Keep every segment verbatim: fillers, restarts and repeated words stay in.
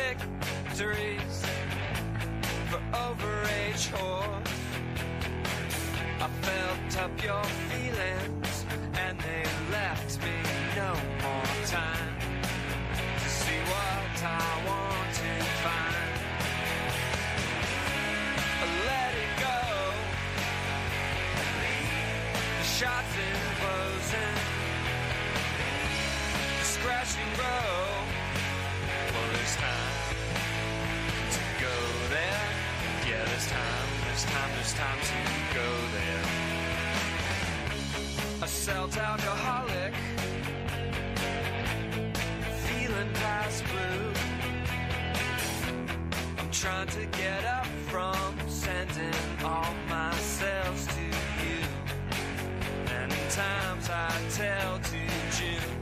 victories for overage whores. I felt up your feelings and they left me no more time to see what I want to find. Let it go. The shots in closing, the scratch and grow. Well, there's time to go there. Yeah, there's time, there's time, there's time to go there. A self alcoholic, feeling past blue. I'm trying to get up from sending all my cells to you. Many times I tell to June,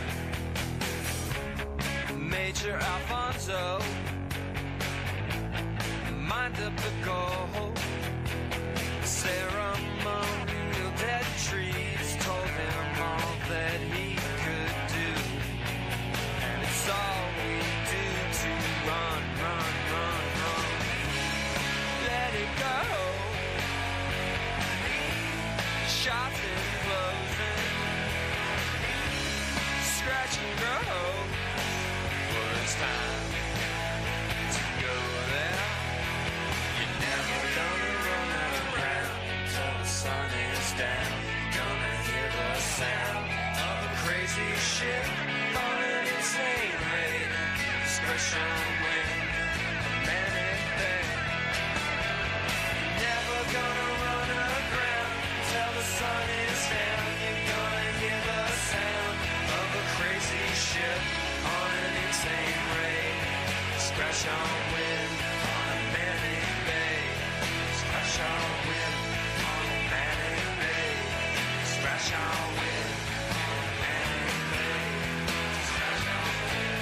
Major Alfonso, mind up the goal. Ceremonial dead trees told him all that he could do, and it's all we do to run, run, run, run. Let it go. Shots in closing, scratch and grow. Well, it's time to go there. You're never gonna run out of ground till the sun is down. Gonna hear the sound of a crazy ship on an insane raid. Discretion wind, a manic bay. You're never gonna run aground till the sun is down. You're gonna hear the sound of a crazy ship on an insane raid. Discretion wind on a manic bay. Discretion wind on a manic bay. Discretion wind on a manic bay. Discretion wind.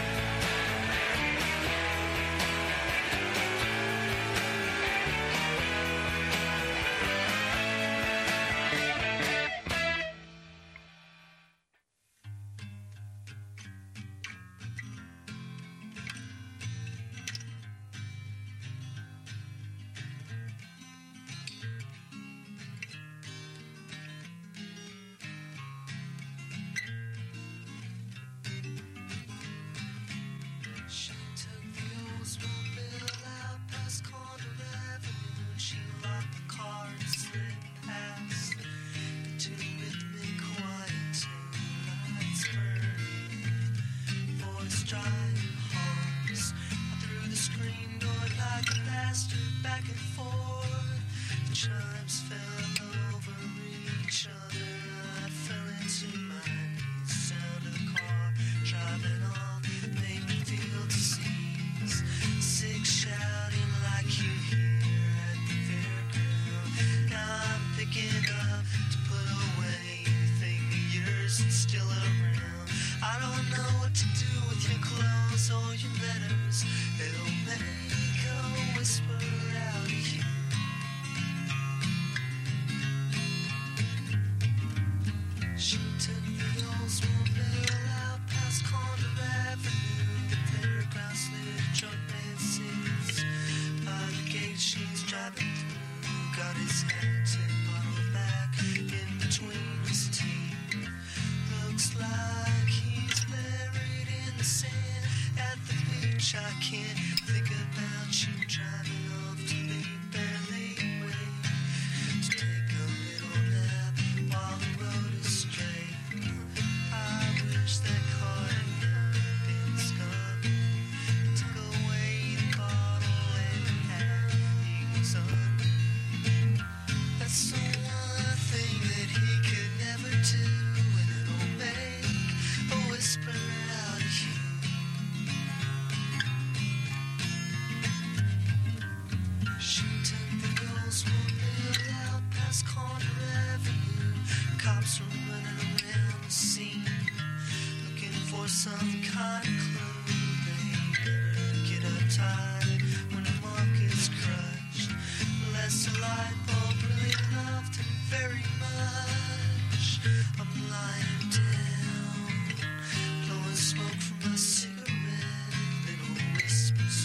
She took the Oldsmobile out past Corner Avenue. She locked the car and slid past the two rhythmic quiet lights burning. Boys driving homes. I threw the screen door like a bastard back and forth. The chimes fell over each other. I fell into my knees. Sound of the car driving off made me feel disease. Sick shouting like you hear at the fairground. Now I'm picking up to put away anything of yours that's still around. I don't know what to do with your clothes or your letters. It'll make a whisper out of you. She took the Oldsmobile out past Corner Avenue. The fairground slid truck man sits by the gate she's driving through. Got his head tip bottle back in between his teeth. Looks like he's buried in the sand at the beach. I can't think about you driving off to leave barely wait to take a little nap while the road is straight. I wish that car had never been scuffed. Took away the bottle and had things on. That's the one thing that he could never do, and it'll make a whisper out of you. She took the Oldsmobile out past Corner Avenue. Cops were running around the scene, looking for some kind of clue. They better get uptight when the market's crushed. Less a light bulb really loved him very much. I'm lying down, blowing smoke from my cigarette. Little whispers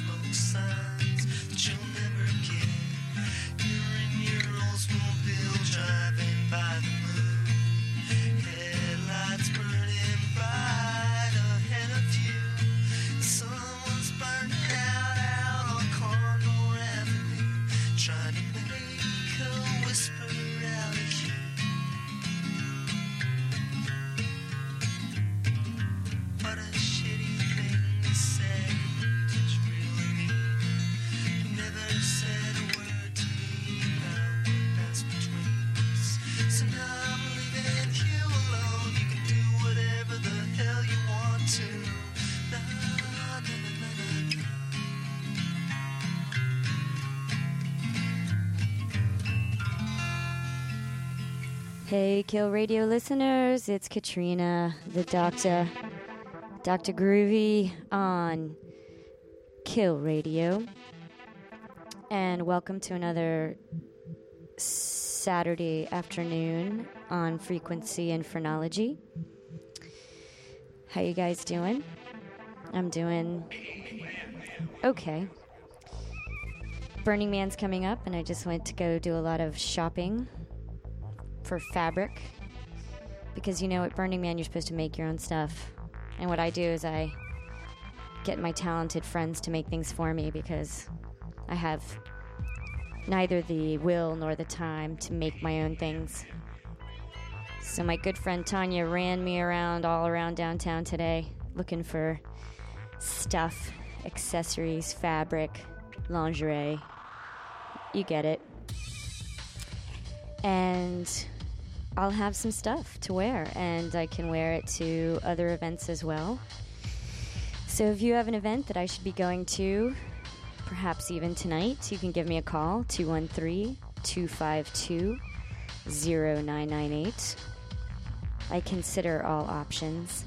Hey, Kill Radio listeners, it's Katrina, the Doctor, Doctor Groovy on Kill Radio. And welcome to another Saturday afternoon on Frequency and Phrenology. How you guys doing? I'm doing okay. Burning Man's coming up, and I just went to go do a lot of shopping for fabric, because you know at Burning Man you're supposed to make your own stuff, and what I do is I get my talented friends to make things for me because I have neither the will nor the time to make my own things. So my good friend Tanya ran me around all around downtown today looking for stuff, accessories, fabric, lingerie, you get it. And I'll have some stuff to wear, and I can wear it to other events as well. So if you have an event that I should be going to, perhaps even tonight, you can give me a call, two one three, two five two, zero nine nine eight. I consider all options.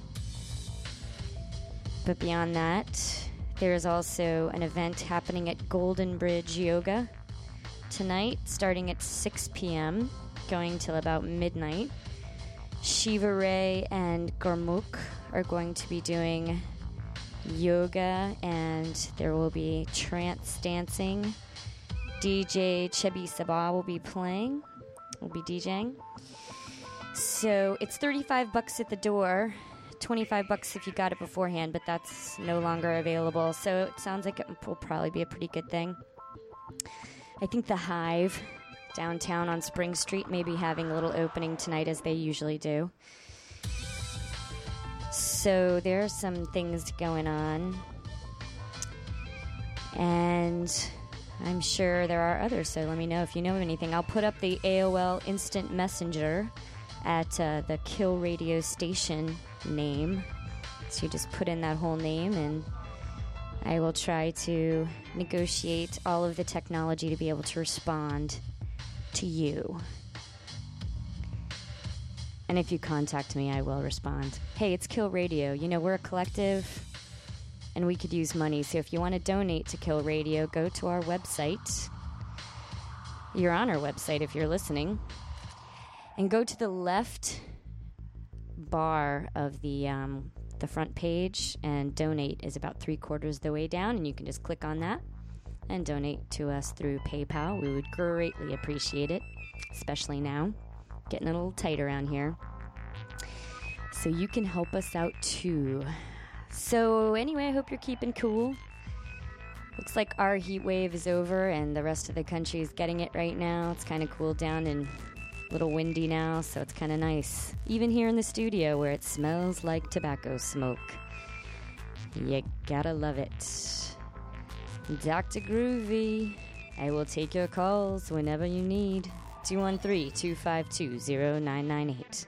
But beyond that, there is also an event happening at Golden Bridge Yoga tonight, starting at six p.m., going till about midnight. Shiva Ray and Gurmukh are going to be doing yoga, and there will be trance dancing. D J Chebi Sabah will be playing, will be DJing. So it's thirty-five bucks at the door, twenty-five bucks if you got it beforehand, but that's no longer available. So it sounds like it will probably be a pretty good thing. I think the Hive downtown on Spring Street may be having a little opening tonight, as they usually do. So there are some things going on, and I'm sure there are others, so let me know if you know of anything. I'll put up the A O L Instant Messenger at uh, the Kill Radio station name. So you just put in that whole name, and I will try to negotiate all of the technology to be able to respond to you. And if you contact me, I will respond. Hey, it's Kill Radio. You know, we're a collective, and we could use money. So if you want to donate to Kill Radio, go to our website. You're on our website if you're listening. And go to the left bar of the um, the front page, and donate is about three quarters of the way down, and you can just click on that and donate to us through PayPal. We would greatly appreciate it, especially now. Getting a little tight around here. So you can help us out too. So anyway, I hope you're keeping cool. Looks like our heat wave is over and the rest of the country is getting it right now. It's kind of cooled down and a little windy now, so it's kind of nice. Even here in the studio where it smells like tobacco smoke. You gotta love it. Doctor Groovy, I will take your calls whenever you need. two one three, two five two, zero nine nine eight.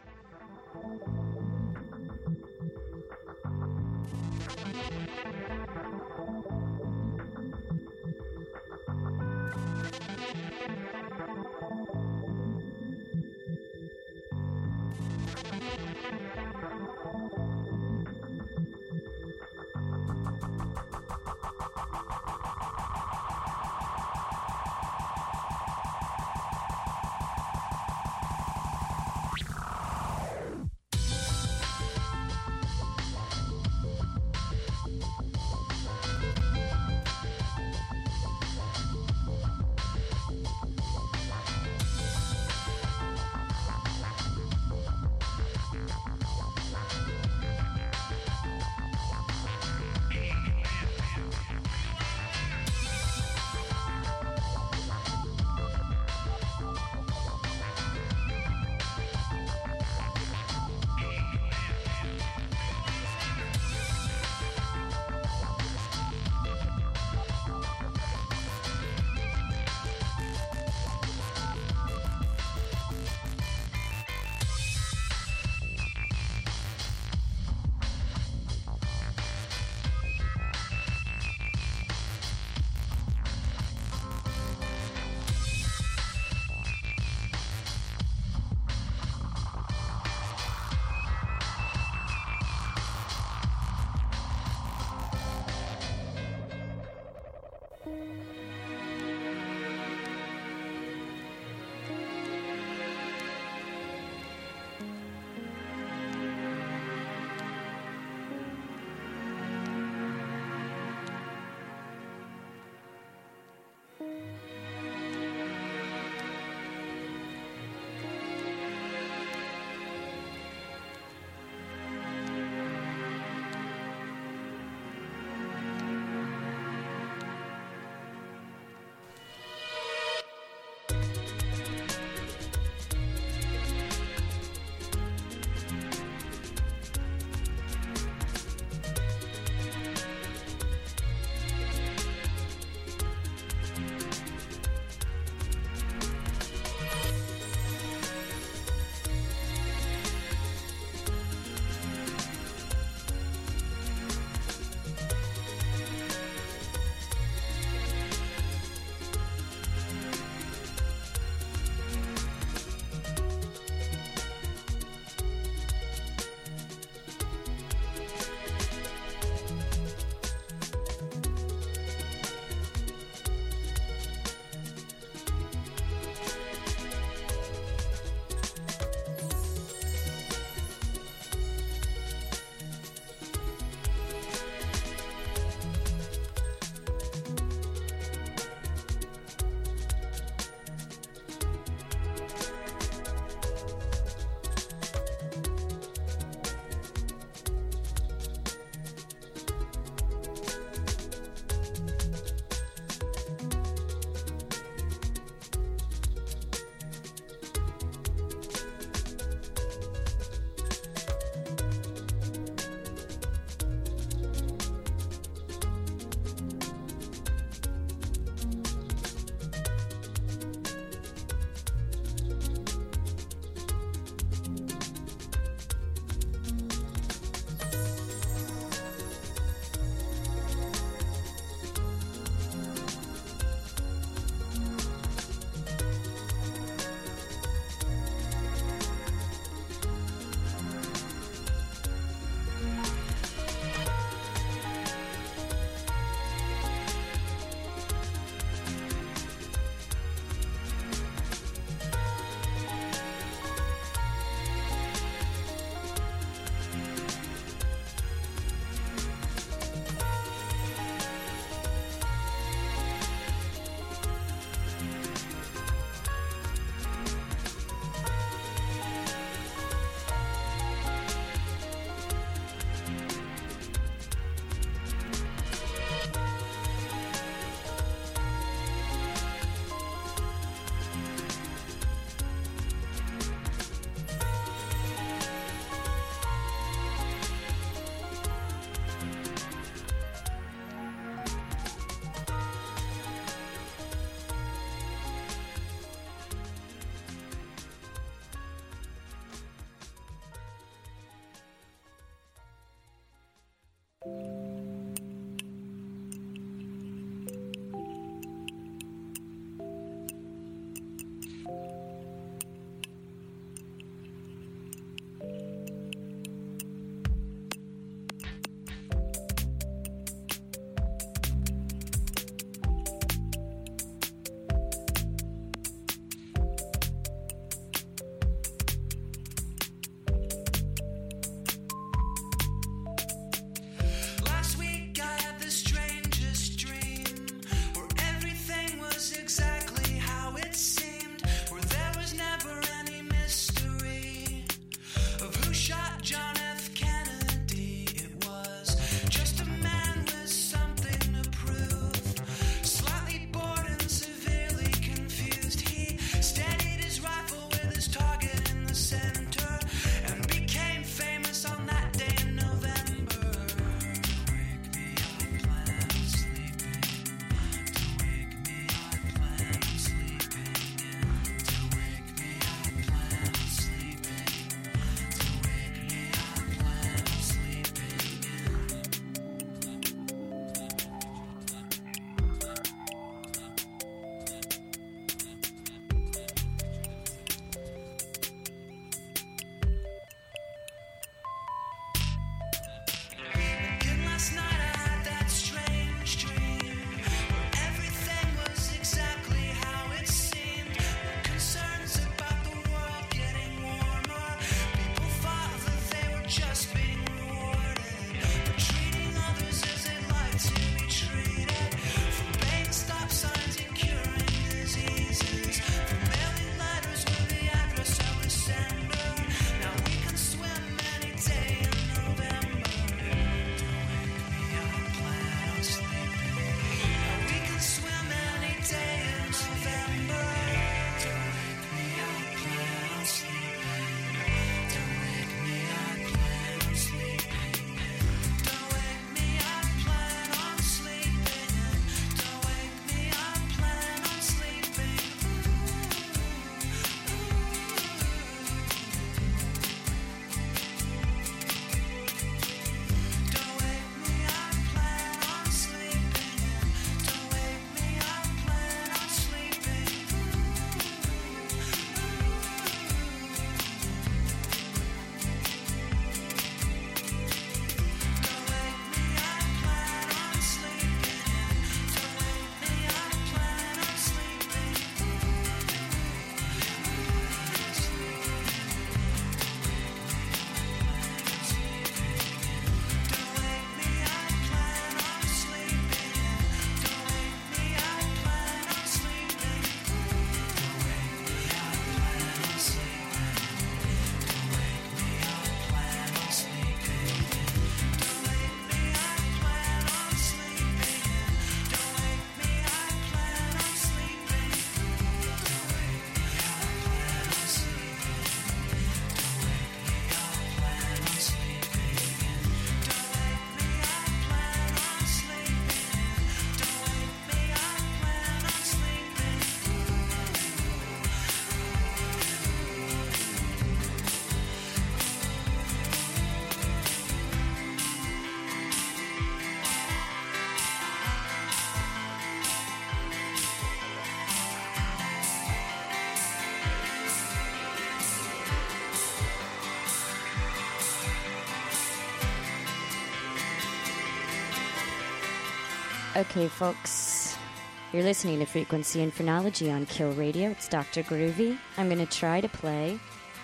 Okay, folks, you're listening to Frequency and Phrenology on Kill Radio. It's Doctor Groovy. I'm going to try to play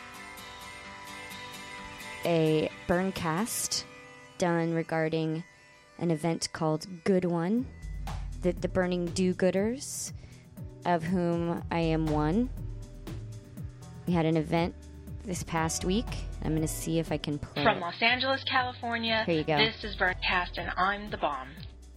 a burncast done regarding an event called Good One, the, the Burning Do-Gooders, of whom I am one. We had an event this past week. I'm going to see if I can play From it. Los Angeles, California, Here you go. this is Burncast, and I'm the bomb.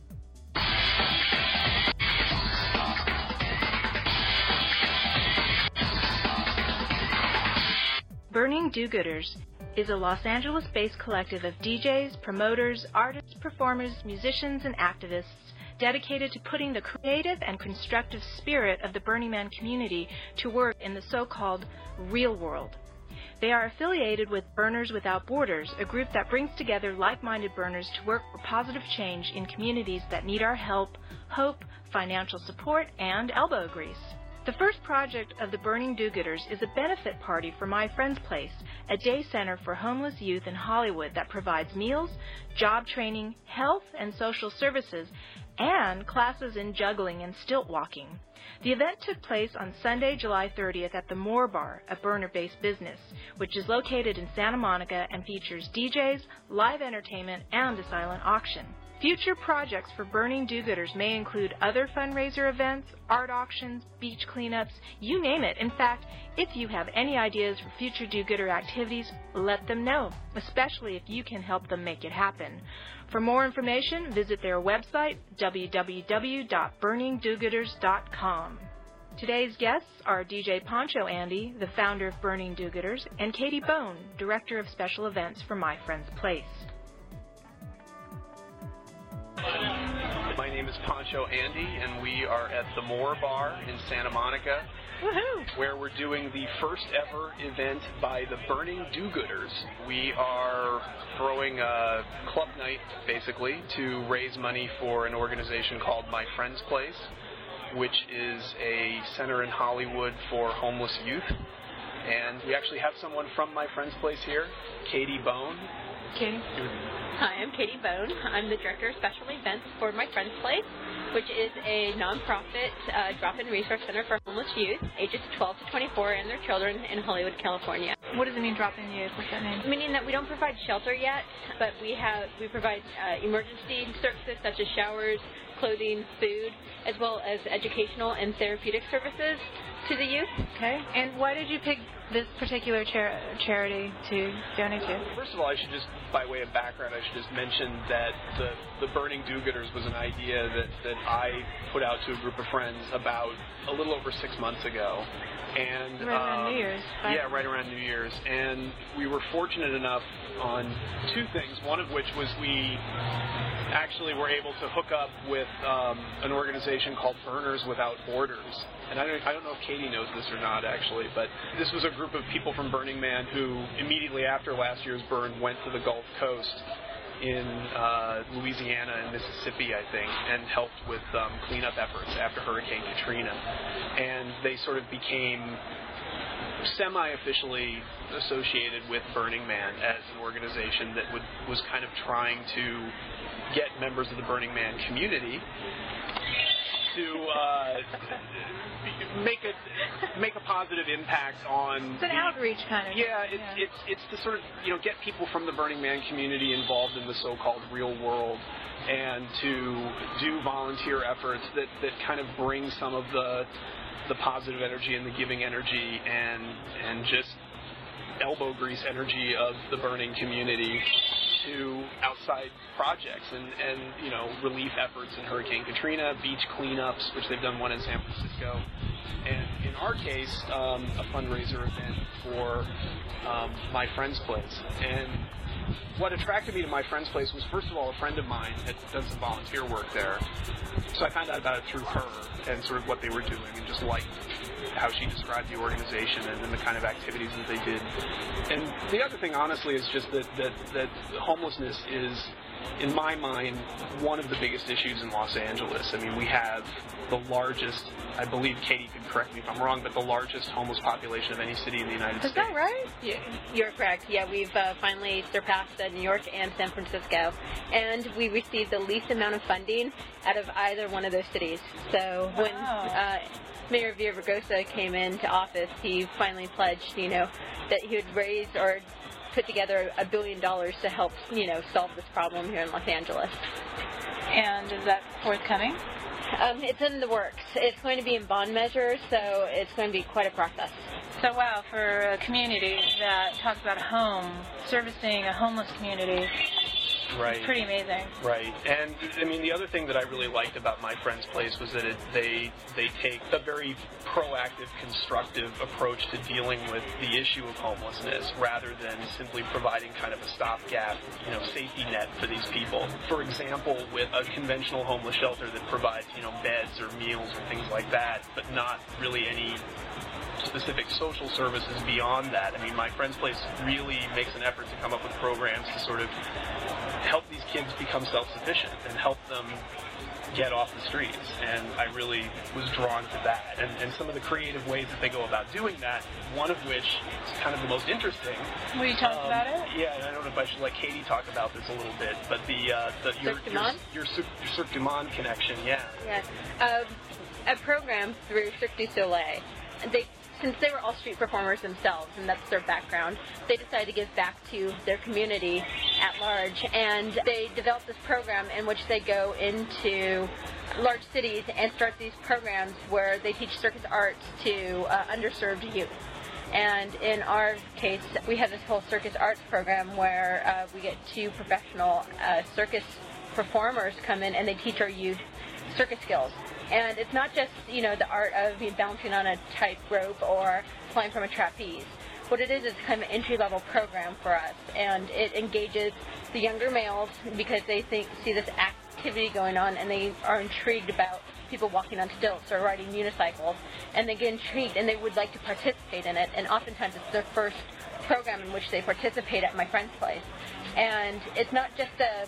Burning Do-Gooders is a Los Angeles-based collective of D Js, promoters, artists, performers, musicians, and activists dedicated to putting the creative and constructive spirit of the Burning Man community to work in the so-called real world. They are affiliated with Burners Without Borders, a group that brings together like-minded burners to work for positive change in communities that need our help, hope, financial support, and elbow grease. The first project of the Burning Do-Gooders is a benefit party for My Friend's Place, a day center for homeless youth in Hollywood that provides meals, job training, health and social services, and classes in juggling and stilt walking. The event took place on Sunday, July thirtieth at the Moore Bar, a burner-based business, which is located in Santa Monica and features D Js, live entertainment, and a silent auction. Future projects for Burning Do-Gooders may include other fundraiser events, art auctions, beach cleanups, you name it. In fact, if you have any ideas for future do-gooder activities, let them know, especially if you can help them make it happen. For more information, visit their website, w w w dot burning do gooders dot com. Today's guests are D J Poncho Andy, the founder of Burning Do-Gooders, and Katie Bone, Director of Special Events for My Friend's Place. My name is Poncho Andy, and we are at the Moore Bar in Santa Monica, Woohoo! where we're doing the first ever event by the Burning Do-Gooders. We are throwing a club night, basically, to raise money for an organization called My Friend's Place, which is a center in Hollywood for homeless youth. And we actually have someone from My Friend's Place here, Katie Bone. Katie? Hi, I'm Katie Bone. I'm the Director of Special Events for My Friend's Place, which is a nonprofit uh, drop-in resource center for homeless youth, ages twelve to twenty-four, and their children in Hollywood, California. What does it mean, drop-in youth? What's that mean? Meaning that we don't provide shelter yet, but we have we provide uh, emergency services such as showers, clothing, food, as well as educational and therapeutic services to the youth. Okay. And why did you pick this particular char- charity to donate to? First of all, I should just, by way of background, I should just mention that the, the Burning Do-Gooders was an idea that, that I put out to a group of friends about a little over six months ago. And, Right around um, New Year's. Right? Yeah, right around New Year's. And we were fortunate enough on two things, one of which was we actually were able to hook up with um, an organization called Burners Without Borders. And I don't, I don't know if Katie knows this or not, actually, but this was a group of people from Burning Man who, immediately after last year's burn, went to the Gulf Coast in uh, Louisiana and Mississippi, I think, and helped with um, cleanup efforts after Hurricane Katrina. And they sort of became semi-officially associated with Burning Man as an organization that would, was kind of trying to get members of the Burning Man community to uh, make a make a positive impact on. It's an the, outreach kind of. Yeah, it's yeah. it's it's to sort of you know get people from the Burning Man community involved in the so-called real world, and to do volunteer efforts that, that kind of bring some of the the positive energy and the giving energy and and just elbow grease energy of the burning community to outside projects and, and you know relief efforts in Hurricane Katrina, beach cleanups, which they've done one in San Francisco, and in our case, um, a fundraiser event for um, My Friend's Place. And what attracted me to My Friend's Place was, first of all, a friend of mine had done some volunteer work there, so I found out about it through her and sort of what they were doing, and just liked how she described the organization and, and the kind of activities that they did. And the other thing, honestly, is just that, that, that homelessness is in my mind, one of the biggest issues in Los Angeles. I mean, we have the largest, I believe Katie could correct me if I'm wrong, but the largest homeless population of any city in the United Is States. that right? Yeah, you're correct. Yeah, we've uh, finally surpassed uh, New York and San Francisco. And we received the least amount of funding out of either one of those cities. So when uh, Mayor Villaraigosa came into office, he finally pledged, you know, that he would raise or put together a billion dollars to help, you know, solve this problem here in Los Angeles. And is that forthcoming? Um, it's in the works. It's going to be in bond measures, so it's going to be quite a process. So wow, for a community that talks about a home, servicing a homeless community, Right. it's pretty amazing. Right, and I mean the other thing that I really liked about my friend's place was that it, they they take a very proactive, constructive approach to dealing with the issue of homelessness, rather than simply providing kind of a stopgap, you know, safety net for these people. For example, with a conventional homeless shelter that provides, you know, beds or meals or things like that, but not really any specific social services beyond that. I mean, my friend's place really makes an effort to come up with programs to sort of help these kids become self-sufficient and help them get off the streets. And I really was drawn to that. And, and some of the creative ways that they go about doing that, one of which is kind of the most interesting. Will you tell us Um, about it? Yeah, and I don't know if I should let Katie talk about this a little bit, but the, uh, the your, Cirque du your, Monde? your, Cirque- your Cirque du Monde connection, yeah. Yeah. Um, a program through Cirque du Soleil. They, since they were all street performers themselves, and that's their background, they decided to give back to their community at large. And they developed this program in which they go into large cities and start these programs where they teach circus arts to uh, underserved youth. And in our case, we have this whole circus arts program where uh, we get two professional uh, circus performers come in and they teach our youth circus skills. And it's not just, you know, the art of you know, bouncing on a tightrope or flying from a trapeze. What it is is kind of an entry-level program for us, and it engages the younger males because they think see this activity going on and they are intrigued about people walking on stilts or riding unicycles, and they get intrigued and they would like to participate in it. And oftentimes it's their first program in which they participate at my friend's place. And it's not just a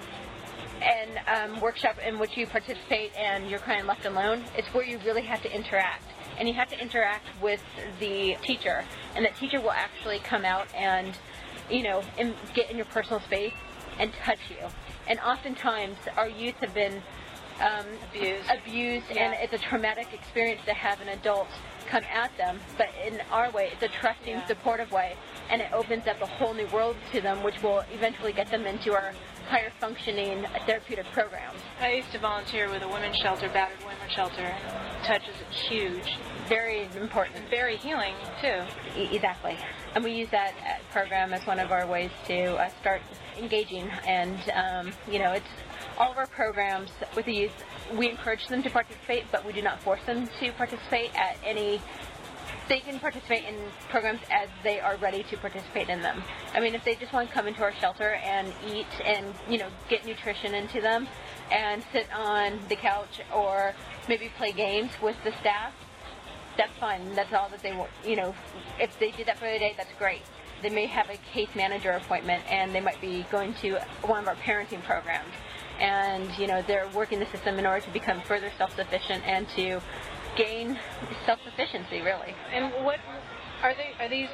an um, workshop in which you participate and you're kind of left alone. It's where you really have to interact. And you have to interact with the teacher. And that teacher will actually come out and, you know, in, get in your personal space and touch you. And oftentimes our youth have been um, Abused. abused Yeah. and it's a traumatic experience to have an adult come at them. But in our way, it's a trusting, Yeah. supportive way. And it opens up a whole new world to them, which will eventually get them into our higher functioning therapeutic programs. I used to volunteer with a women's shelter, battered women's shelter, and touch is huge. Very important. Very healing, too. E- exactly. And we use that uh, program as one of our ways to uh, start engaging. And, um, you know, it's all of our programs with the youth, we encourage them to participate, but we do not force them to participate at any. They can participate in programs as they are ready to participate in them. I mean, if they just want to come into our shelter and eat and, you know, get nutrition into them and sit on the couch or maybe play games with the staff, that's fine. That's all that they want. You know, if they did that for the day, that's great. They may have a case manager appointment and they might be going to one of our parenting programs. And, you know, they're working the system in order to become further self-sufficient and to gain self-sufficiency, really. And what are they? Are these?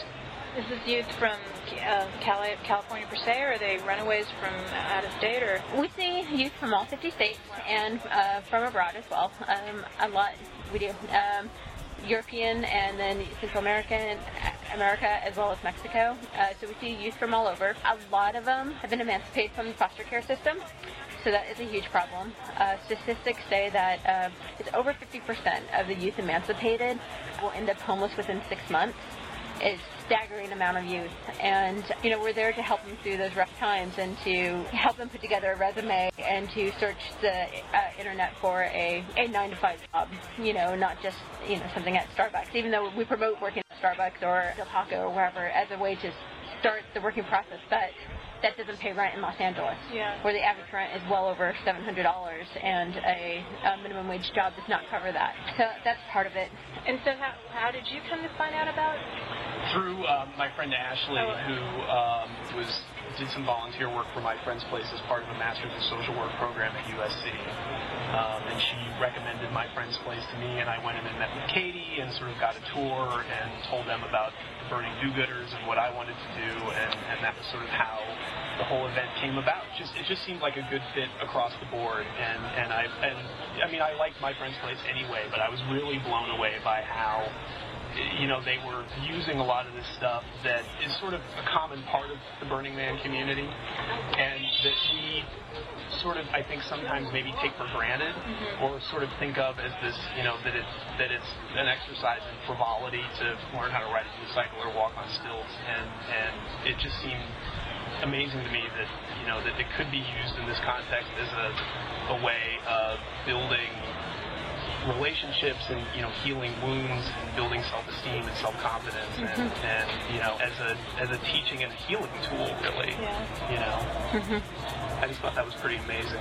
Is this youth from uh, Cali, California per se, or are they runaways from out of state, or? We see youth from all fifty states and uh, from abroad as well. Um, a lot we do. Um, European and then Central American, America as well as Mexico. Uh, so we see youth from all over. A lot of them have been emancipated from the foster care system. So that is a huge problem. Uh, statistics say that uh, it's over fifty percent of the youth emancipated will end up homeless within six months. It's a staggering amount of youth. And, you know, we're there to help them through those rough times and to help them put together a resume and to search the uh, internet for a, a nine to five job, you know, not just, you know, something at Starbucks, even though we promote working at Starbucks or Del Taco or wherever as a way to start the working process. But that doesn't pay rent in Los Angeles, Yeah. where the average rent is well over seven hundred dollars, and a, a minimum wage job does not cover that. So that's part of it. And so, how how did you come to find out about through um, my friend Ashley, who um, was did some volunteer work for My Friend's Place as part of a Master's in Social Work program at U S C. Um, and she recommended My Friend's Place to me, and I went in and met with Katie and sort of got a tour and told them about the Burning Do-Gooders and what I wanted to do, and, and that was sort of how the whole event came about. Just it just seemed like a good fit across the board, and, and I and I mean I liked My Friend's Place anyway, but I was really blown away by how, you know, they were using a lot of this stuff that is sort of a common part of the Burning Man community, and that we sort of, I think, sometimes maybe take for granted, mm-hmm. or sort of think of as this, you know, that it's that it's an exercise in frivolity to learn how to ride a unicycle or walk on stilts, and and it just seemed amazing to me that, you know, that it could be used in this context as a a way of building relationships and, you know, healing wounds and building self-esteem and self-confidence, mm-hmm. and, and, you know, as a as a teaching and a healing tool, really. Yeah. You know, mm-hmm. I just thought that was pretty amazing.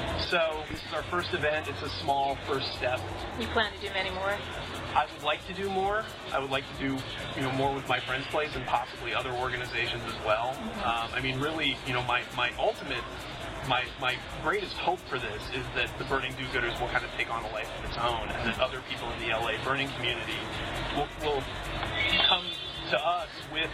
So this is our first event. It's a small first step. You plan to do many more? I would like to do more. I would like to do, you know, more with My Friend's Place and possibly other organizations as well. Mm-hmm. Um, I mean, really, you know, my my ultimate. My, my greatest hope for this is that the Burning Do-Gooders will kind of take on a life of its own, and that other people in the L A burning community will, will come to us with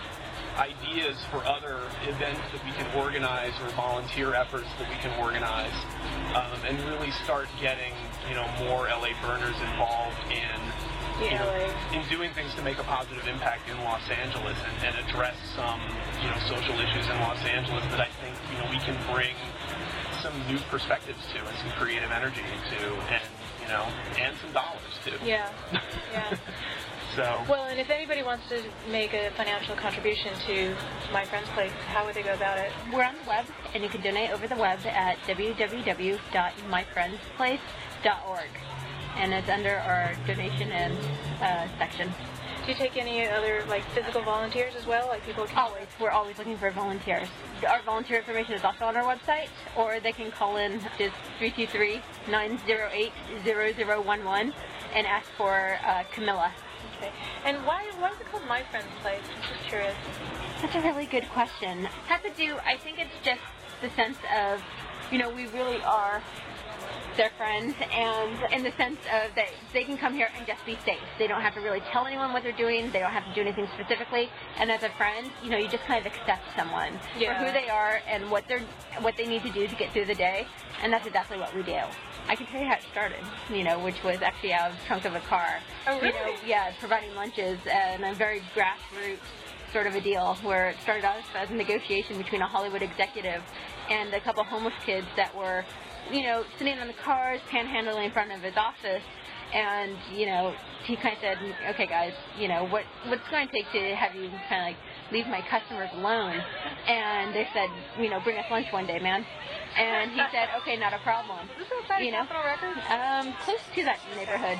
ideas for other events that we can organize or volunteer efforts that we can organize, um, and really start getting, you know, more L A burners involved in You know, in doing things to make a positive impact in Los Angeles, and, and address some, you know, social issues in Los Angeles that I think, you know, we can bring some new perspectives to and some creative energy to, and, you know, and some dollars too. Yeah, yeah. So. Well, and if anybody wants to make a financial contribution to My Friend's Place, how would they go about it? We're on the web, and you can donate over the web at w w w dot my friends place dot org. And it's under our donation and uh, section. Do you take any other, like, physical volunteers as well? Like, people can... Always. We're always looking for volunteers. Our volunteer information is also on our website, or they can call in to three two three, nine zero eight, zero zero one one and ask for uh, Camilla. Okay. And why, why is it called My Friend's Place? I'm just curious. That's a really good question. It has to do, I think it's just the sense of, you know, we really are their friends, and in the sense of that they can come here and just be safe. They don't have to really tell anyone what they're doing. They don't have to do anything specifically. And as a friend, you know, you just kind of accept someone yeah. for who they are and what they're what they need to do to get through the day. And that's exactly what we do. I can tell you how it started, you know, which was actually out of the trunk of a car. Oh, really? You know, yeah, providing lunches and a very grassroots sort of a deal where it started out as a negotiation between a Hollywood executive and a couple homeless kids that were, you know, sitting on the cars, panhandling in front of his office, and, you know, he kind of said, okay, guys, you know, what what's going to take to have you kind of, like, leave my customers alone? And they said, you know, bring us lunch one day, man. And he said, okay, not a problem. Is this outside you know, Capitol Records? Um, close to that neighborhood.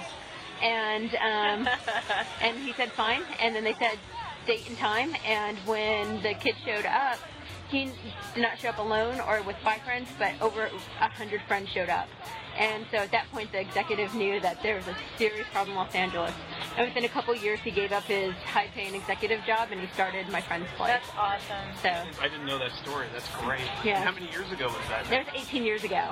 And, um, and he said, fine. And then they said, date and time. And when the kid showed up, he did not show up alone or with five friends, but over a hundred friends showed up. And so at that point, the executive knew that there was a serious problem in Los Angeles. And within a couple years, he gave up his high-paying executive job, and he started My Friend's Place. That's awesome. So I didn't know that story. That's great. Yeah. How many years ago was that? That was eighteen years ago.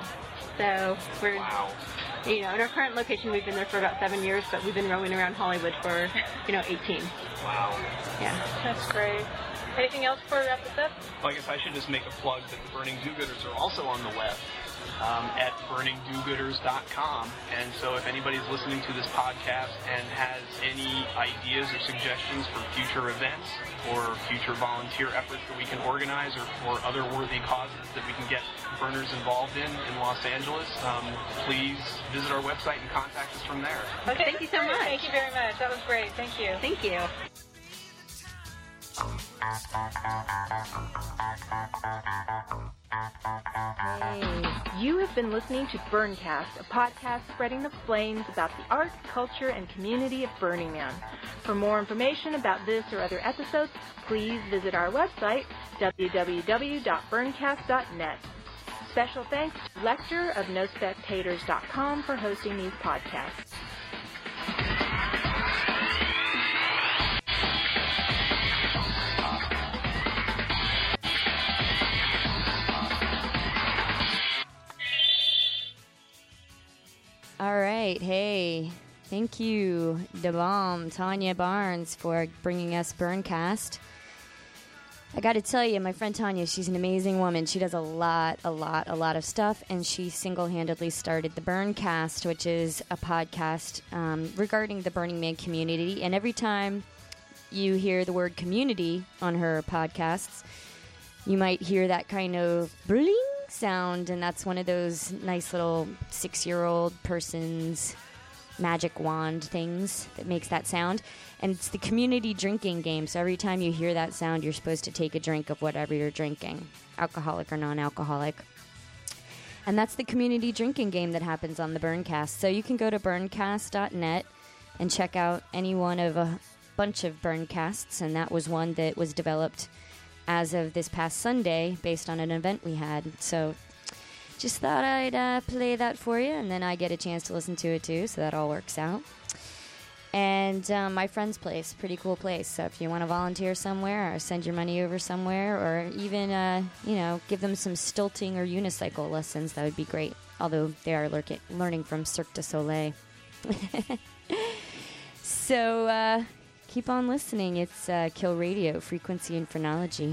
So we're, wow. you know, in our current location, we've been there for about seven years, but we've been roaming around Hollywood for, you know, eighteen. Wow. Yeah. That's great. Anything else before we wrap this up? Well, I guess I should just make a plug that the Burning Do-Gooders are also on the web um, at burning do gooders dot com. And so if anybody's listening to this podcast and has any ideas or suggestions for future events or future volunteer efforts that we can organize, or, or other worthy causes that we can get burners involved in in Los Angeles, um, please visit our website and contact us from there. Okay, thank you so much. Thank you very much. That was great. Thank you. Thank you. Hey, you have been listening to Burncast, a podcast spreading the flames about the art, culture, and community of Burning Man. For more information about this or other episodes, please visit our website, w w w dot burncast dot net. Special thanks to Lecter of no spectators dot com for hosting these podcasts. right. Hey, thank you, the bomb, Tanya Barnes, for bringing us Burncast. I got to tell you, my friend Tanya, she's an amazing woman. She does a lot, a lot, a lot of stuff, and she single-handedly started the Burncast, which is a podcast um, regarding the Burning Man community. And every time you hear the word community on her podcasts, you might hear that kind of bling sound, and that's one of those nice little six-year-old person's magic wand things that makes that sound. And it's the community drinking game, so every time you hear that sound, you're supposed to take a drink of whatever you're drinking, alcoholic or non-alcoholic. And that's the community drinking game that happens on the Burncast. So you can go to burncast dot net and check out any one of a bunch of Burncasts, and that was one that was developed as of this past Sunday based on an event we had. So just thought I'd uh, play that for you, and then I get a chance to listen to it too, so that all works out. And um, my friend's place, pretty cool place. So if you want to volunteer somewhere or send your money over somewhere or even, uh, you know, give them some stilting or unicycle lessons, that would be great. Although they are lurk- learning from Cirque du Soleil. So uh, keep on listening. It's uh, Kill Radio, Frequency and Phrenology.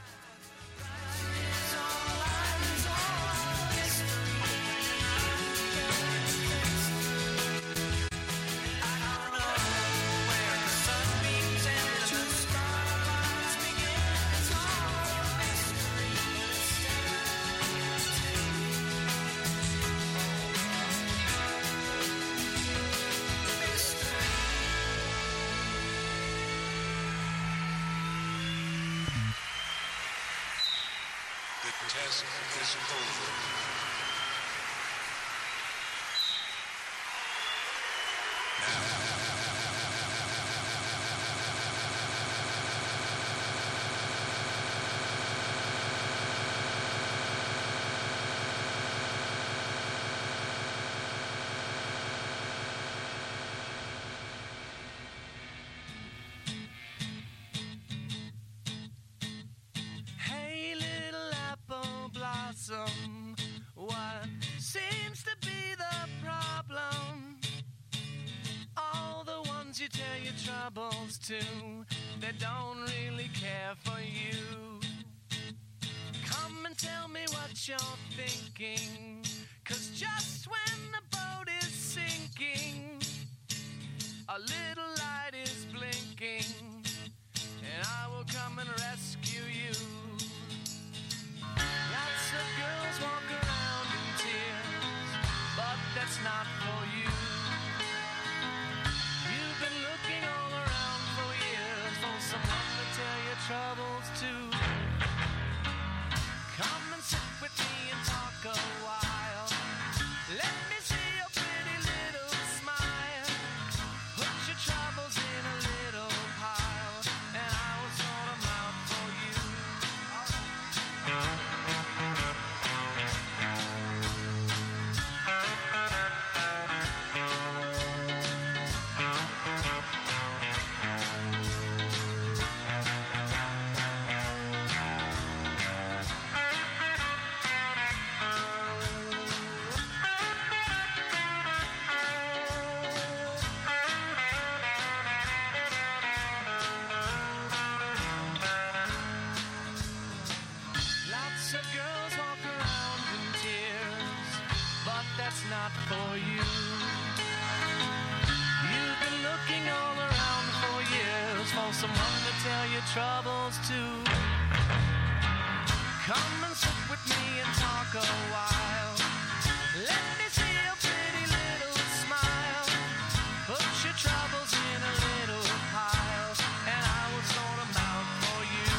Test is over. Hey, little apple blossom, what seems to be the problem? All the ones you tell your troubles to, they don't really care for you. Come and tell me what you're thinking, 'cause just when the boat is sinking, a little light is blinking, and I will come and rescue you. Lots of girls walk around in tears, but that's not for you. You've been looking all around for years for someone to tell your troubles to. Come and sit with me and talk a while. Let me see your pretty little smile. Put your troubles in a little pile, and I will sort them out for you. Lots of girls walk around in tears, but that's not for you. You've been looking all around for years for someone to tell your troubles to. Come and sit with me and talk a while. Let me see your pretty little smile. Put your troubles in a little pile, and I will sort them out for you.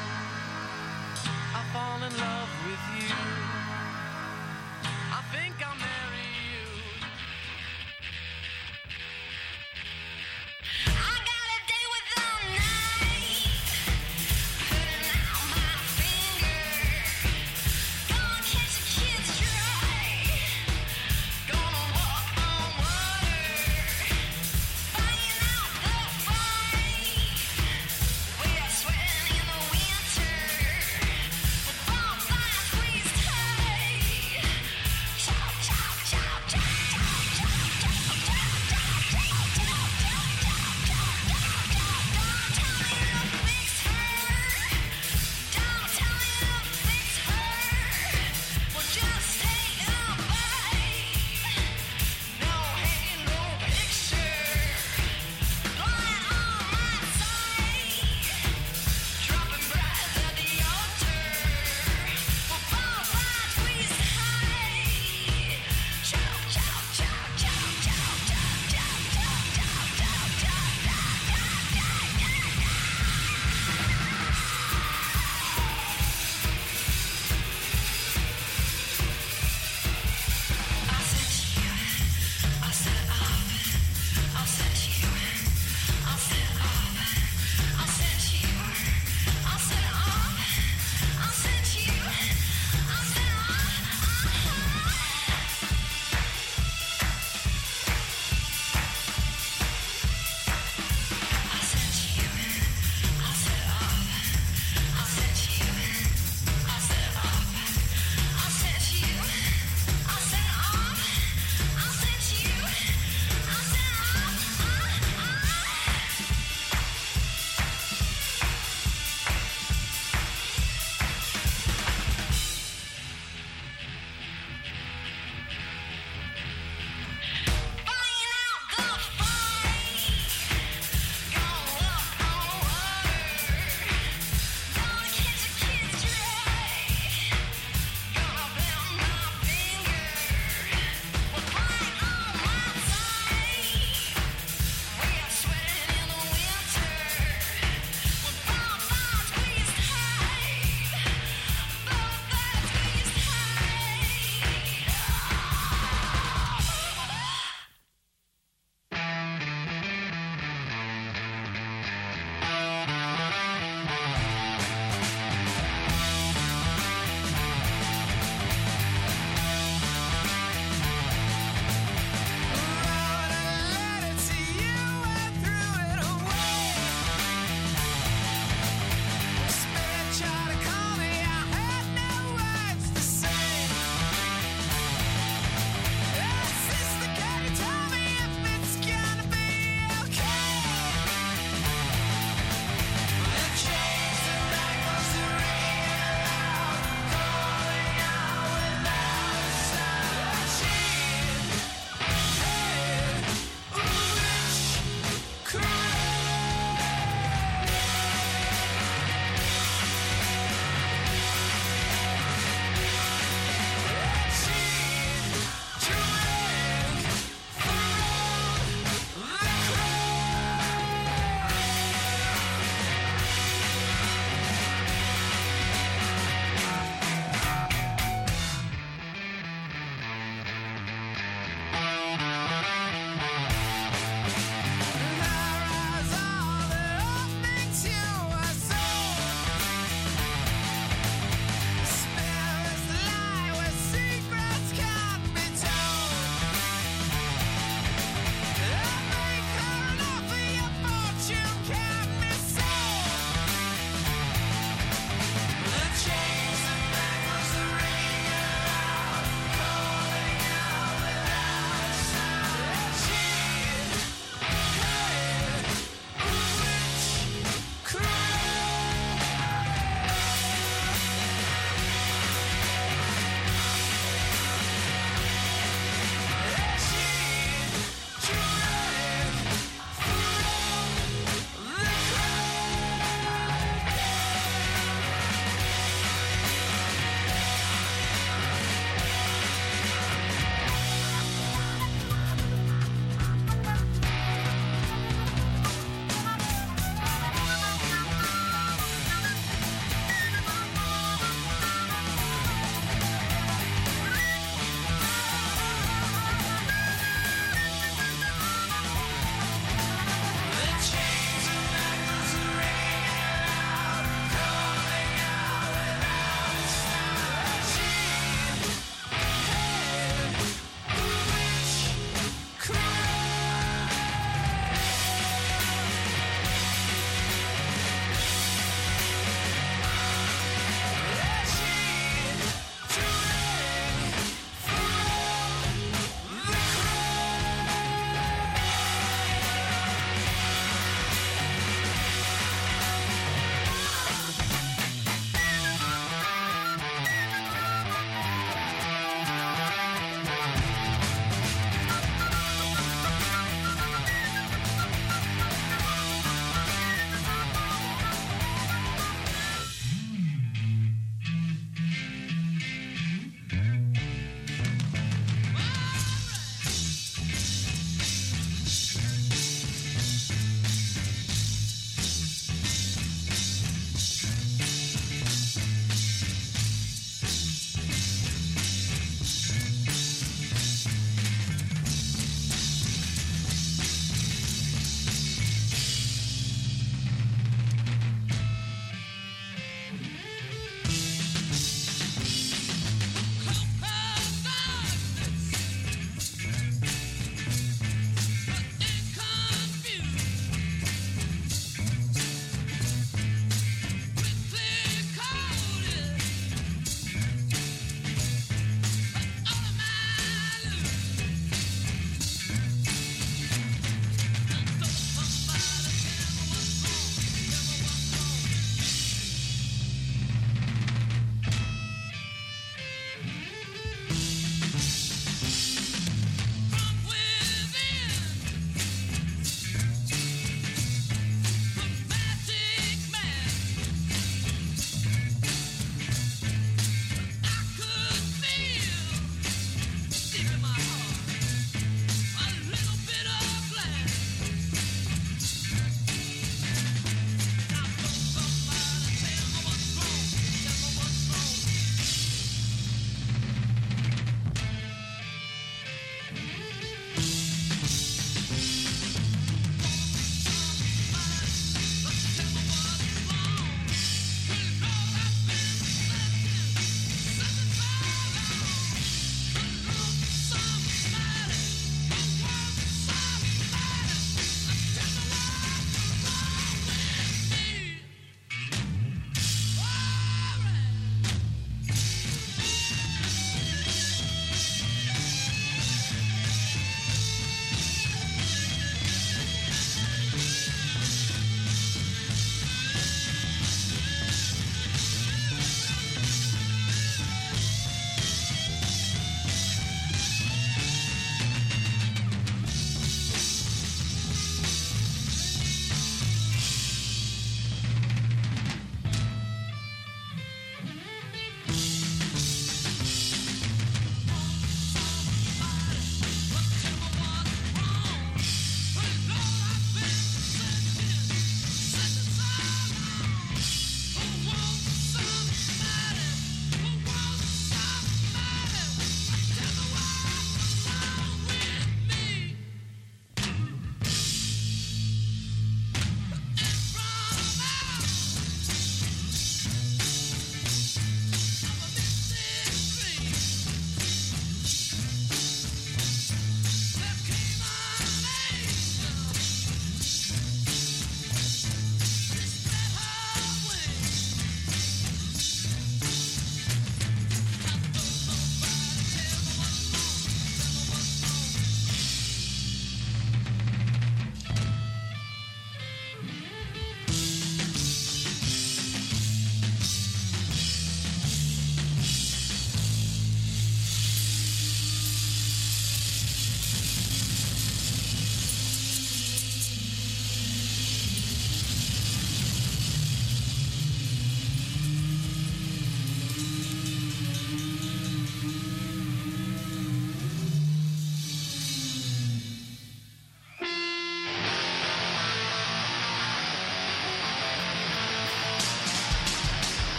I fall in love with you. I think I'll marry you. I got a day with the night, putting out my finger. Gonna catch a kid straight, gonna walk on water, fighting out the fight. We're sweating in the winter, with bonfires squeezed tight. Chop, chop, chop.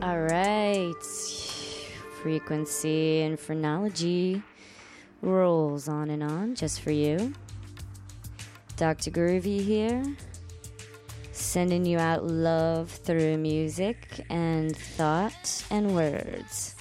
All right. Frequency and phrenology rolls on and on just for you. Doctor Groovy here, sending you out love through music and thought and words.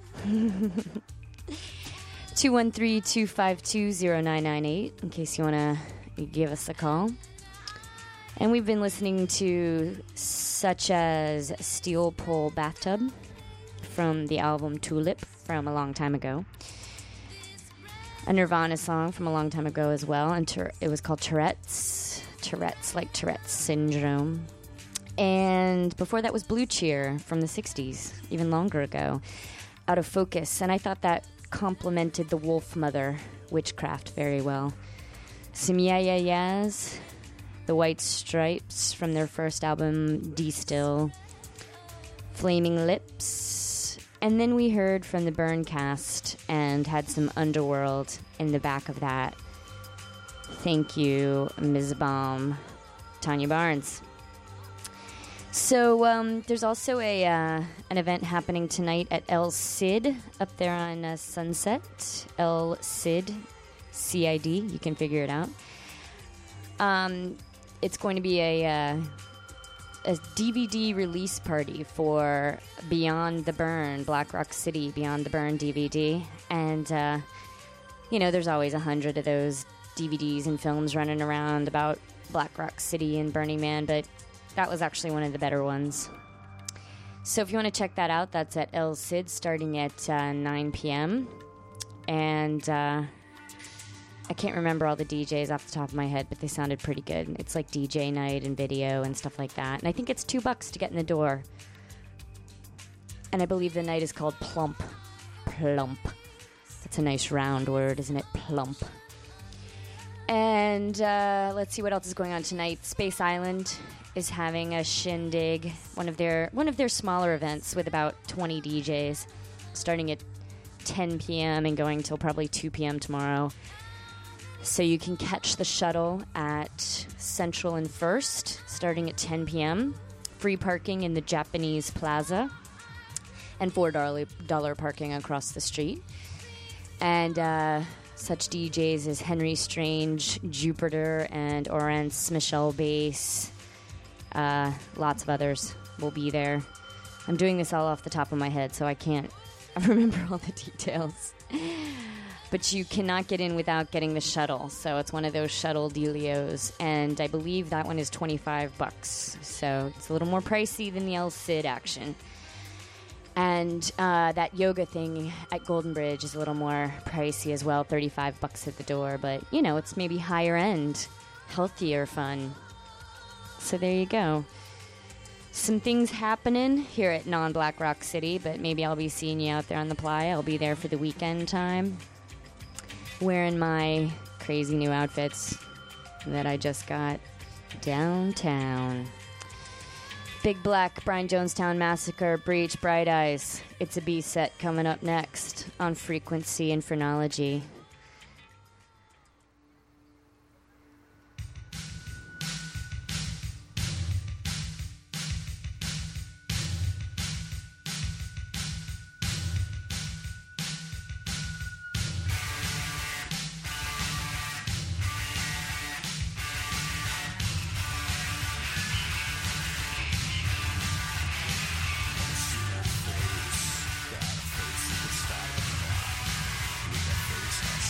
two one three, two five two, zero nine nine eight in case you want to give us a call. And we've been listening to such as Steel Pole Bathtub from the album Tulip from a long time ago. A Nirvana song from a long time ago as well, and Tour- it was called Tourette's. Tourette's, like Tourette's syndrome. And before that was Blue Cheer from the sixties, even longer ago, Out of Focus. And I thought that complemented the Wolf Mother Witchcraft very well. Some Yeah Yeah Yeahs, the White Stripes from their first album, D-Still, Flaming Lips. And then we heard from the Burncast and had some Underworld in the back of that. Thank you, Miz Baum, Tanya Barnes. So um, there's also a uh, an event happening tonight at El Cid up there on uh, Sunset. El Cid, C I D. You can figure it out. Um, it's going to be a... Uh, a D V D release party for Beyond the Burn, Black Rock City Beyond the Burn D V D. And, uh, you know, there's always a hundred of those D V Ds and films running around about Black Rock City and Burning Man, but that was actually one of the better ones. So if you want to check that out, that's at El Cid starting at uh, nine p.m. And, uh... I can't remember all the D Js off the top of my head, but they sounded pretty good. It's like D J night and video and stuff like that. And I think it's two bucks to get in the door. And I believe the night is called Plump. Plump. That's a nice round word, isn't it? Plump. And uh, let's see what else is going on tonight. Space Island is having a shindig, one of their one of their smaller events with about twenty D Js, starting at ten p.m. and going till probably two p.m. tomorrow. So you can catch the shuttle at Central and First, starting at ten p.m. Free parking in the Japanese Plaza, and four dollars parking across the street. And uh, such D Js as Henry Strange, Jupiter, and Orance Michelle Bass. Uh, lots of others will be there. I'm doing this all off the top of my head, so I can't remember all the details. But you cannot get in without getting the shuttle. So it's one of those shuttle dealios. And I believe that one is twenty-five bucks. So it's a little more pricey than the El Cid action. And uh, that yoga thing at Golden Bridge is a little more pricey as well. thirty-five bucks at the door. But, you know, it's maybe higher end, healthier fun. So there you go. Some things happening here at non-Black Rock City. But maybe I'll be seeing you out there on the Playa. I'll be there for the weekend time, wearing my crazy new outfits that I just got downtown. Big Black, Brian Jonestown Massacre, Breach, Bright Eyes. It's a B set coming up next on Frequency and Phrenology. Got a face that can stop a clock with a face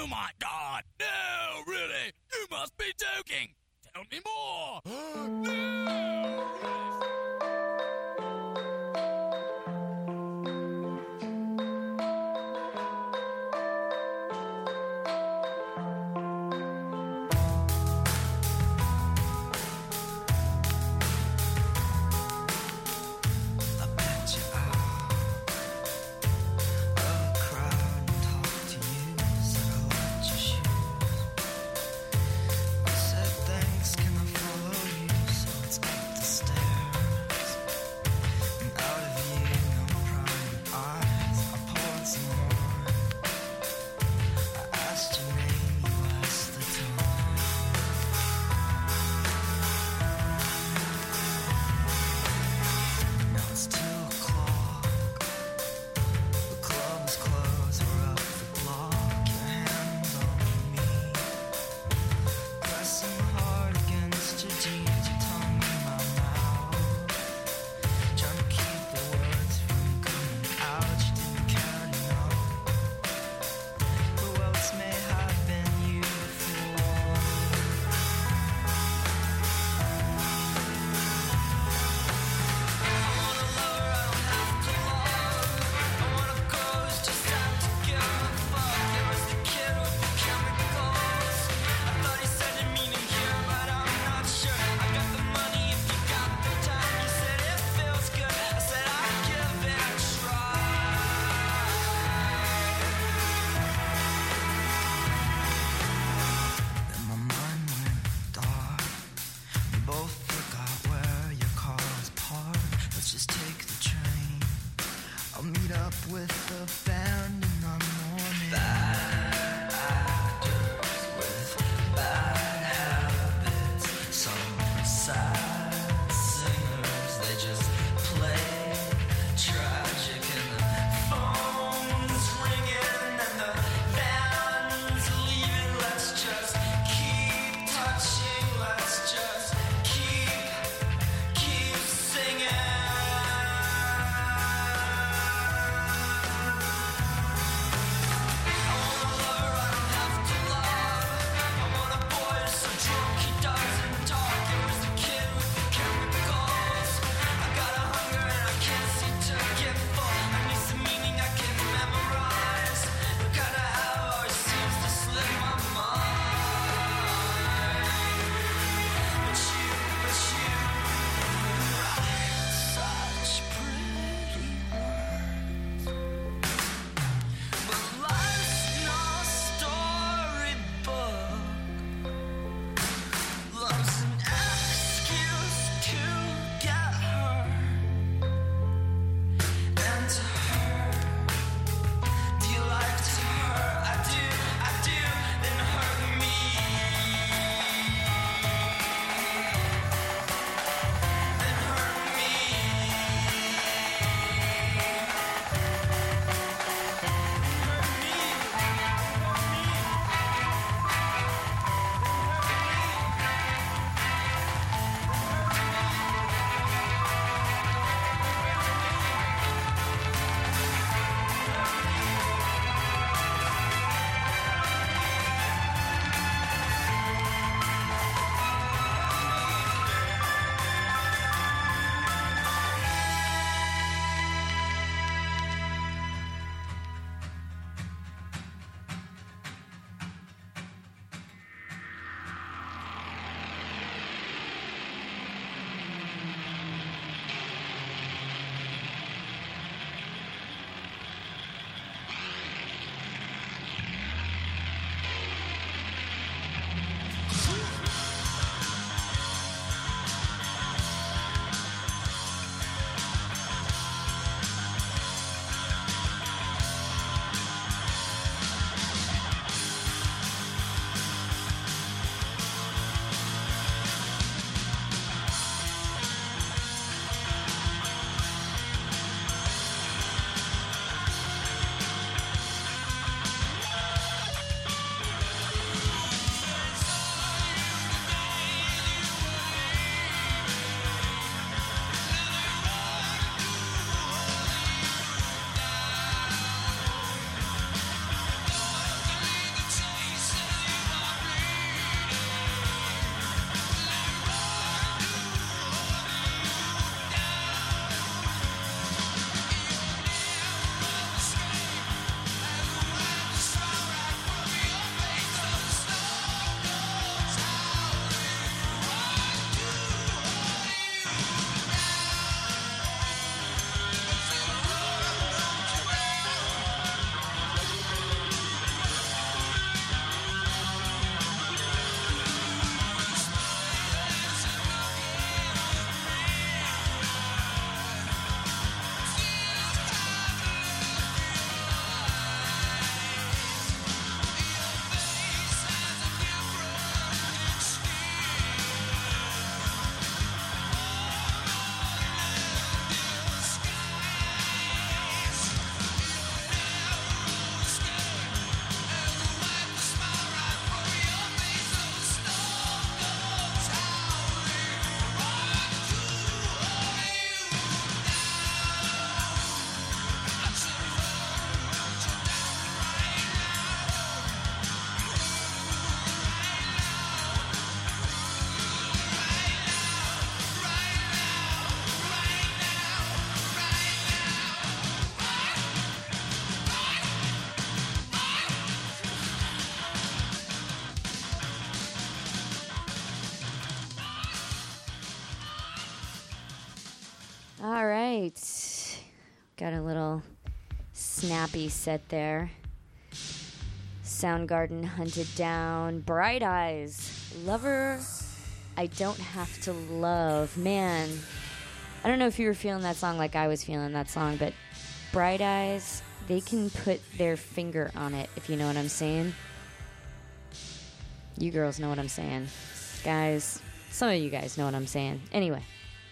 my God! No, really? You must be joking! Tell me more! No! I bet you are a crowd and talk to you. Said I liked your shoes. I said thanks, can I follow you? So it's eight All right. Got a little snappy set there. Soundgarden hunted down Bright Eyes. Lover I Don't Have to Love. Man, I don't know if you were feeling that song like I was feeling that song, but Bright Eyes, they can put their finger on it, if you know what I'm saying. You girls know what I'm saying. Guys, some of you guys know what I'm saying. Anyway.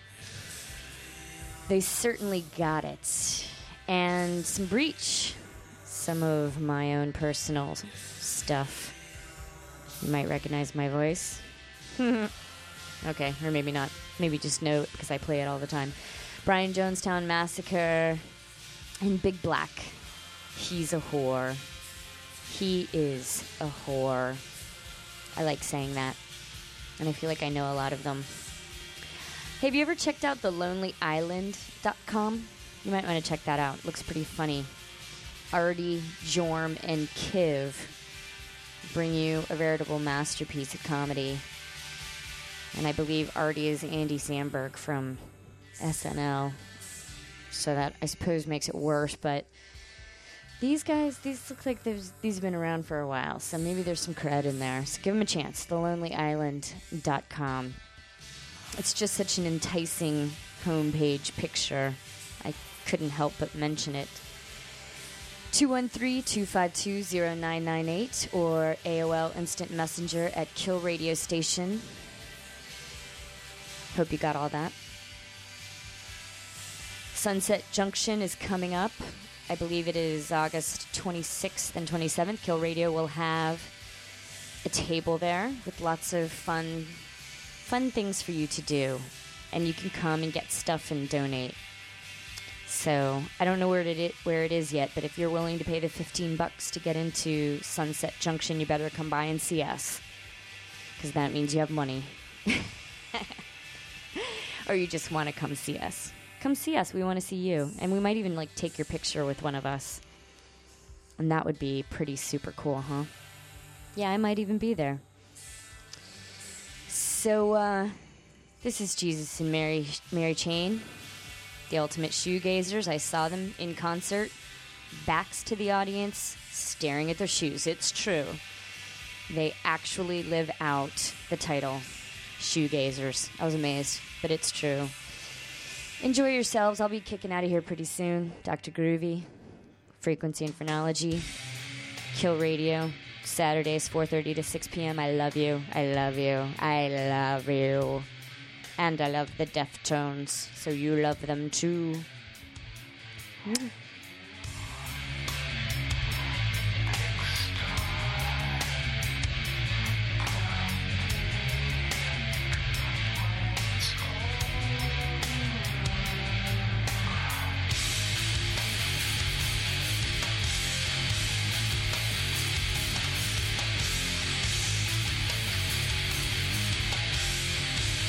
They certainly got it. And some Breach. Some of my own personal stuff. You might recognize my voice. Okay, or maybe not. Maybe just know it because I play it all the time. Brian Jonestown Massacre. And Big Black. He's a whore. He is a whore. I like saying that. And I feel like I know a lot of them. Hey, have you ever checked out the lonely island dot com? You might want to check that out. Looks pretty funny. Artie, Jorm, and Kiv bring you a veritable masterpiece of comedy. And I believe Artie is Andy Samberg from S N L. So that, I suppose, makes it worse. But these guys, these look like these have been around for a while. So maybe there's some cred in there. So give them a chance. the lonely island dot com. It's just such an enticing homepage picture. I couldn't help but mention it. two one three, two five two, zero nine nine eight or A O L Instant Messenger at Kill Radio Station. Hope you got all that. Sunset Junction is coming up. I believe it is August twenty-sixth and twenty-seventh. Kill Radio will have a table there with lots of fun fun things for you to do. And you can come and get stuff and donate. So I don't know where it is, where it is yet, but if you're willing to pay the fifteen bucks to get into Sunset Junction, you better come by and see us. Because that means you have money. Or you just want to come see us. Come see us. We want to see you. And we might even like take your picture with one of us. And that would be pretty super cool, huh? Yeah, I might even be there. So, uh, this is Jesus and Mary Mary Chain, the ultimate shoegazers. I saw them in concert, backs to the audience, staring at their shoes. It's true. They actually live out the title, shoegazers. I was amazed, but it's true. Enjoy yourselves. I'll be kicking out of here pretty soon. Doctor Groovy, Frequency and Phrenology, Kill Radio. Saturdays, four thirty to six p.m. I love you. I love you. I love you. And I love the Deftones, so you love them too. Mm.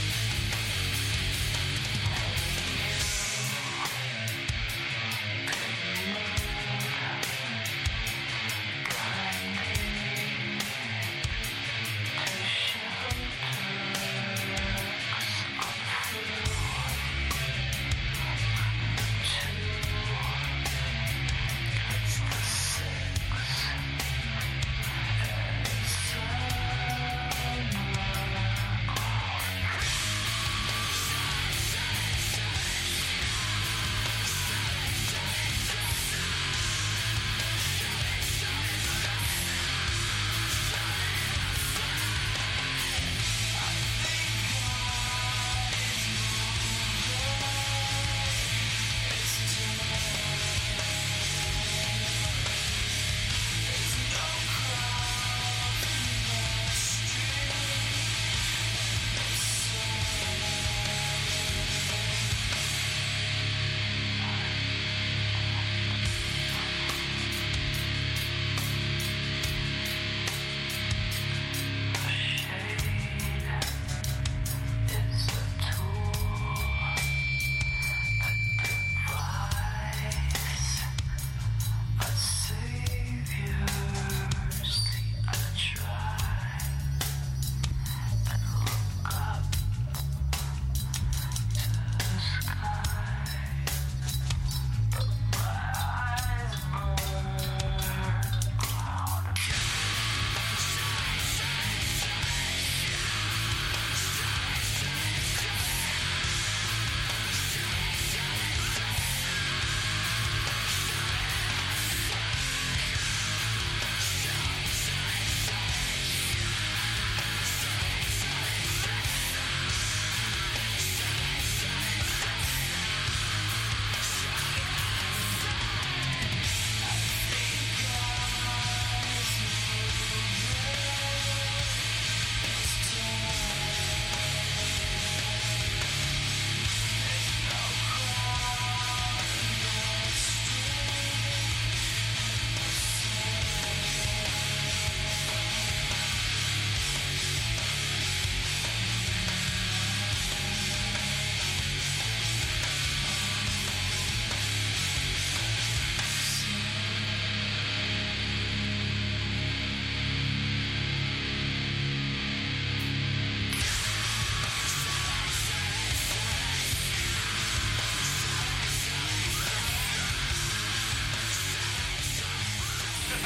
Thank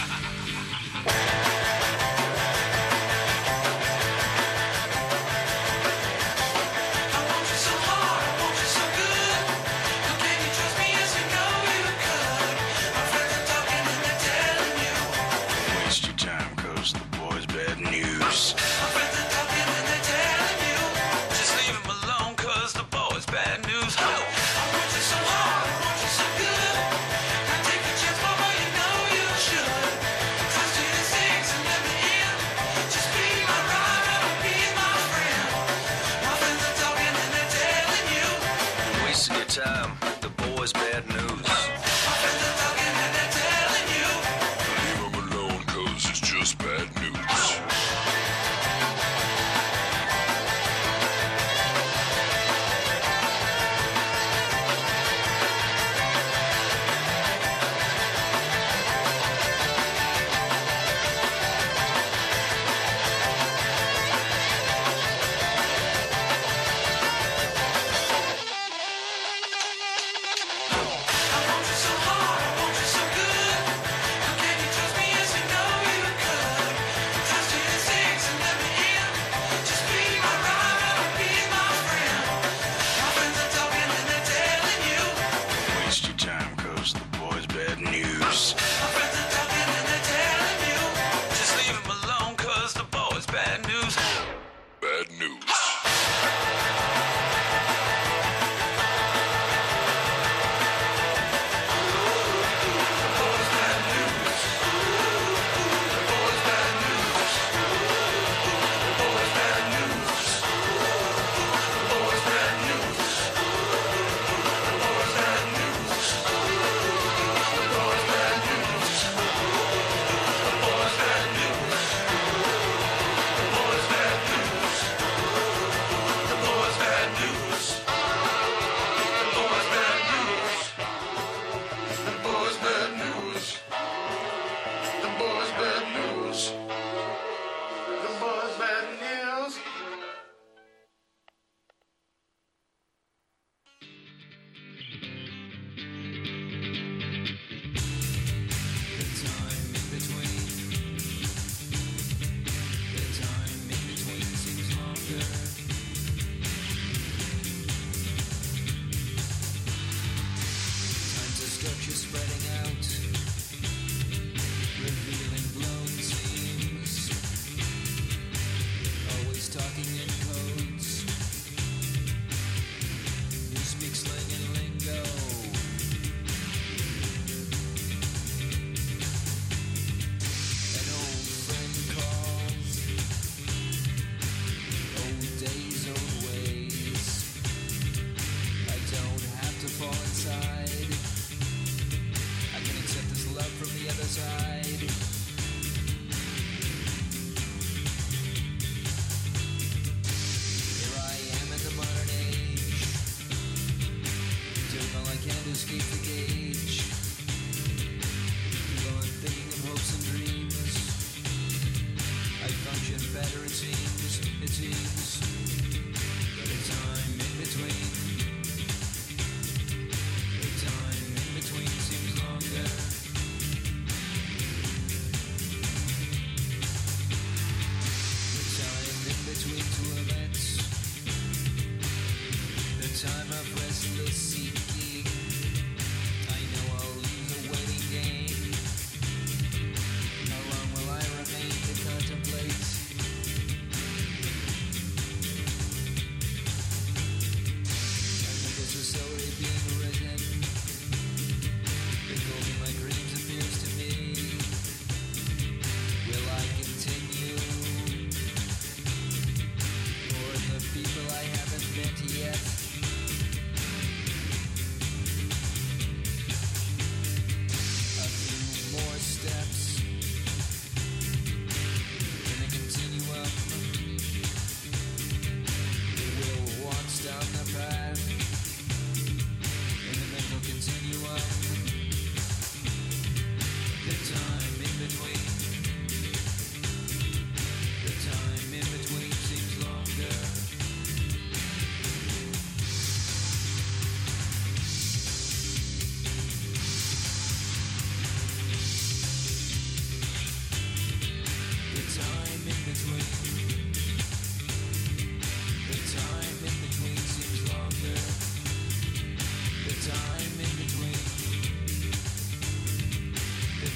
Waste your time, cause the boy's bad news. Just leave him alone, cause the boy's bad news. Ho! I want you so hard, I want you so good. Now take a chance, mama, you know you should. Trust your instincts and let me in. Just be my rider, be my friend. My friends are talking and they're telling you. Wasting your time, the boy's bad news. My friends are talking and they're telling you. Leave him alone, cause it's just bad news. Waste your time, cause the boy's bad news. Just leave him alone, cause the boy's bad news. Bad news.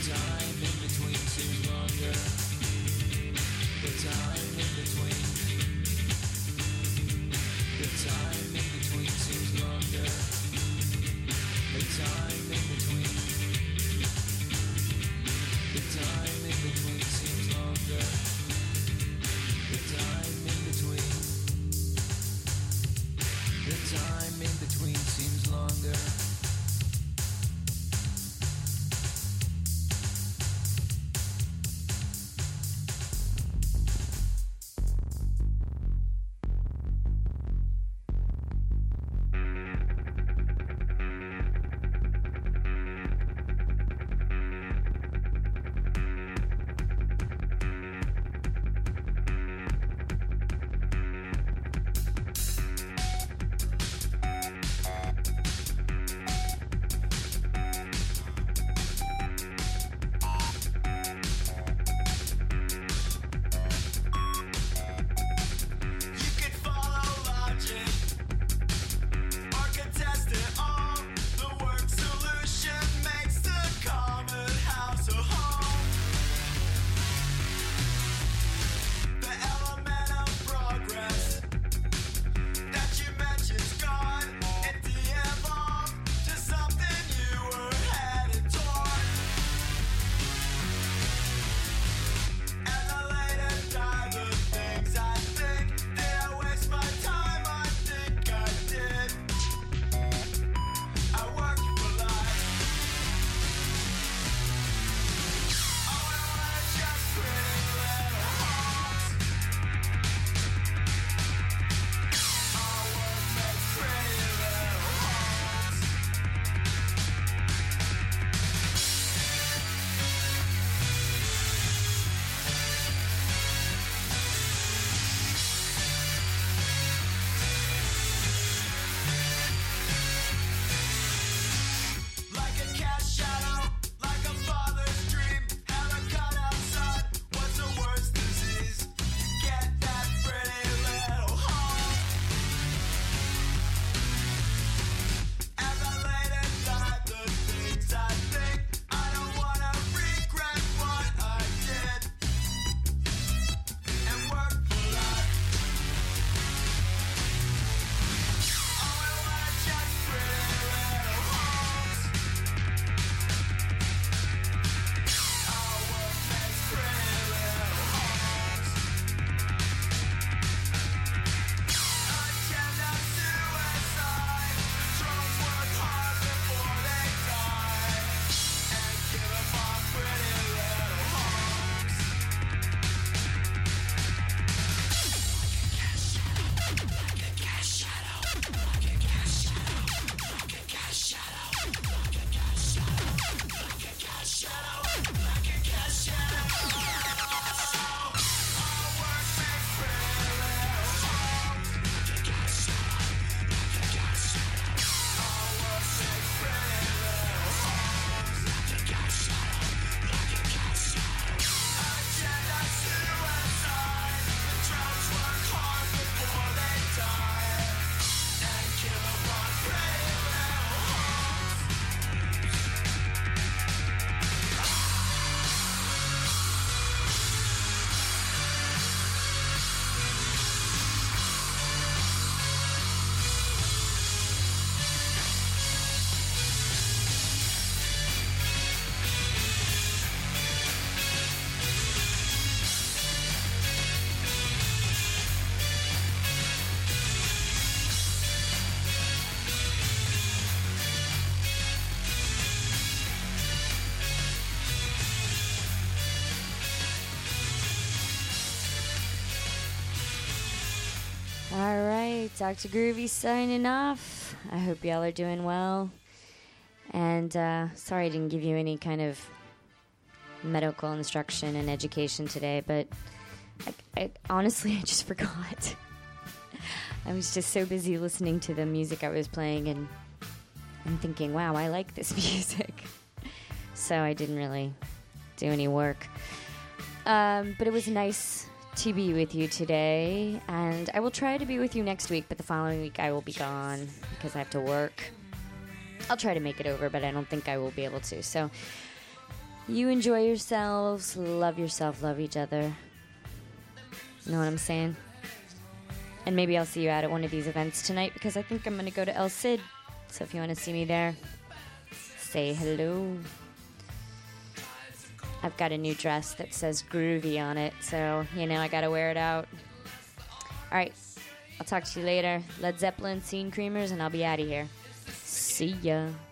time in between seems longer. The time in between. The time in between seems longer. The time in between. The time in between seems longer. The time in between. The time in between seems longer. You could follow logic or contest it all. The work solution makes the common house a home. The element of progress that you mentioned's gone. It de-evolved to something you were headed toward. And the later die the things I think. Did I waste my time? I think I did. I worked for life. Oh, I wanna just pretty little homes. Our work makes pretty little homes. Like a cat shadow, like a father's dream. Have a cutout son. What's the worst disease? Get that pretty little home. As I later die, the things I think. I don't wanna regret what I did. And work for life. Oh, I wanna just pretty little homes. Our work makes pretty little homes. Agenda suicide. Drones work hard before they die. And give up on pretty little homes. Agenda suicide. Drones work hard before they die. And give up on pretty little homes. All right, Doctor Groovy signing off. I hope y'all are doing well. And uh, sorry I didn't give you any kind of medical instruction and education today, but I, I, honestly, I just forgot. I was just so busy listening to the music I was playing and, and thinking, wow, I like this music. So I didn't really do any work. Um, but it was nice to be with you today, and I will try to be with you next week, but the following week I will be gone because I have to work. I'll try to make it over, but I don't think I will be able to. So You enjoy yourselves, love yourself, love each other. Know what I'm saying? And maybe I'll see you out at one of these events tonight because I think I'm going to go to El Cid. So if you want to see me there, say hello. I've got a new dress that says groovy on it, so, you know, I got to wear it out. All right, I'll talk to you later. Led Zeppelin, Scene Creamers, and I'll be out of here. See ya.